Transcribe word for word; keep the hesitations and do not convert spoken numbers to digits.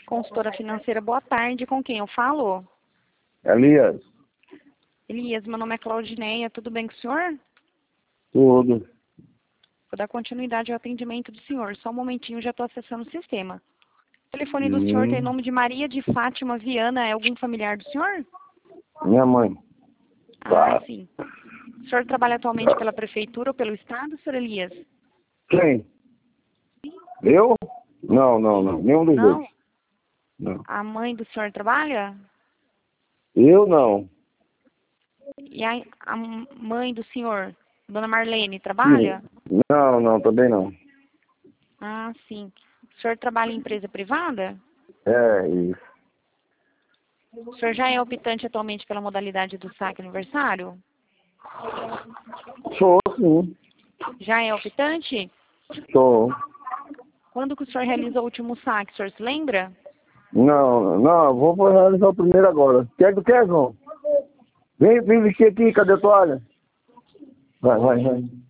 Consultora financeira, boa tarde. Com quem eu falo? Elias. Elias, meu nome é Claudineia. Tudo bem com o senhor? Tudo. Vou dar continuidade ao atendimento do senhor. Só um momentinho, já estou acessando o sistema. O telefone do Hum. senhor tem nome de Maria de Fátima Viana. É algum familiar do senhor? Minha mãe. Ah, Tá. sim. O senhor trabalha atualmente pela prefeitura ou pelo estado, senhor Elias? Quem? Eu? Não, não, não. Nenhum dos Não? dois. Não. A mãe do senhor trabalha? Eu não. E a, a mãe do senhor, dona Marlene, trabalha? Sim. Não, não, também não. Ah, sim. O senhor trabalha em empresa privada? É isso. O senhor já é optante atualmente pela modalidade do saque aniversário? Sou, sim. Já é optante? Sou. Quando que o senhor realizou o último saque, o senhor se lembra? Não, não, vou realizar o primeiro agora. O que é que tu quer, João? Vem, vem vestir aqui, cadê a toalha? Vai, vai, vai.